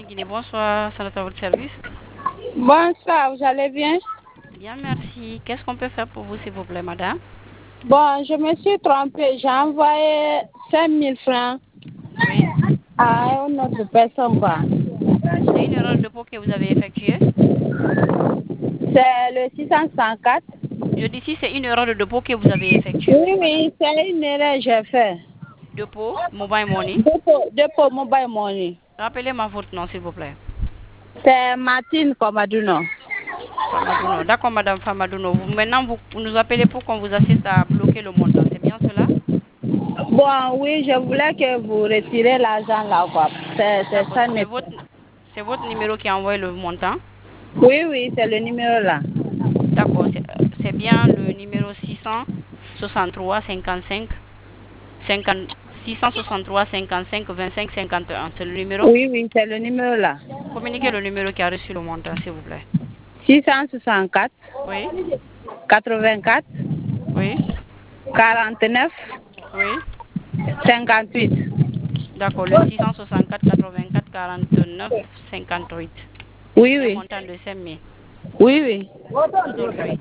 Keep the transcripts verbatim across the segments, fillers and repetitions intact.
Guinée, bonsoir, c'est à votre service. Bonsoir, vous allez bien? Bien, merci. Qu'est-ce qu'on peut faire pour vous, s'il vous plaît, madame? Bon, je me suis trompée. J'ai envoyé cinq mille francs Oui. à une autre personne, quoi. C'est une erreur de dépôt que vous avez effectuée? C'est le six cent soixante-quatre. Je dis si c'est une erreur de dépôt que vous avez effectuée, Oui, oui, madame. oui, c'est une erreur que j'ai fait. Dépôt, mobile money. Dépôt, dépôt mobile money. Rappelez-moi votre nom, s'il vous plaît. C'est Martine Komaduno. Famadouno. D'accord, madame Famadouno. Vous, maintenant, vous, vous nous appelez pour qu'on vous assiste à bloquer le montant. C'est bien cela? Bon, oui, je voulais que vous retirez l'argent là, quoi. C'est c'est D'accord. ça, C'est mais... votre, c'est votre numéro qui a envoyé le montant? Oui, oui, c'est le numéro là. D'accord. C'est euh, c'est bien le numéro six cent soixante-trois cinquante-cinq cinquante, six cent soixante-trois cinquante-cinq vingt-cinq cinquante et un. C'est le numéro? Oui, oui, c'est le numéro là. Communiquez le numéro qui a reçu le montant, s'il vous plaît. six cent soixante-quatre, Oui, quatre-vingt-quatre, oui, quarante-neuf, oui. cinquante-huit. D'accord, le six cent soixante-quatre quatre-vingt-quatre quarante-neuf cinquante-huit. Oui, C'est un oui. montant de cinq mille. Oui, oui. Aujourd'hui.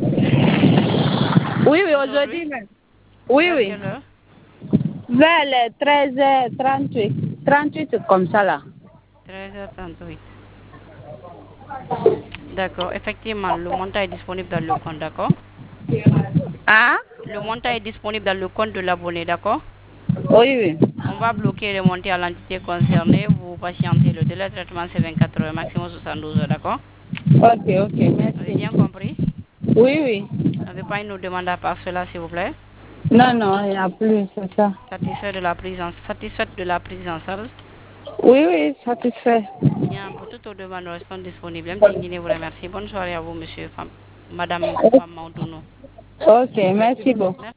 Oui, oui, Aujourd'hui, aujourd'hui même. Oui, vers oui. quelle heure? Vers les treize heures trente-huit. trente-huit comme ça là. treize heures trente-huit. D'accord, effectivement, le montant est disponible dans le compte, d'accord? Ah? Le montant est disponible dans le compte de l'abonné, d'accord? Oui, oui. On va bloquer et remonter à l'entité concernée. Vous patientez. Le délai de traitement, c'est vingt-quatre heures, maximum soixante-douze heures, d'accord? Ok, ok, Vous avez merci. bien compris? Oui, oui. Vous n'avez pas une autre demande à part cela, s'il vous plaît? Non, non, il n'y a plus, c'est ça. Satisfait de la prise en, satisfaite de la prise en charge? Oui, oui, satisfait. Bien, pour toutes vos demandes, nous restons disponibles. M T Guinée vous remercie. Bonne soirée à vous, monsieur, femme, madame Famandouno. Ok, merci beaucoup. Merci.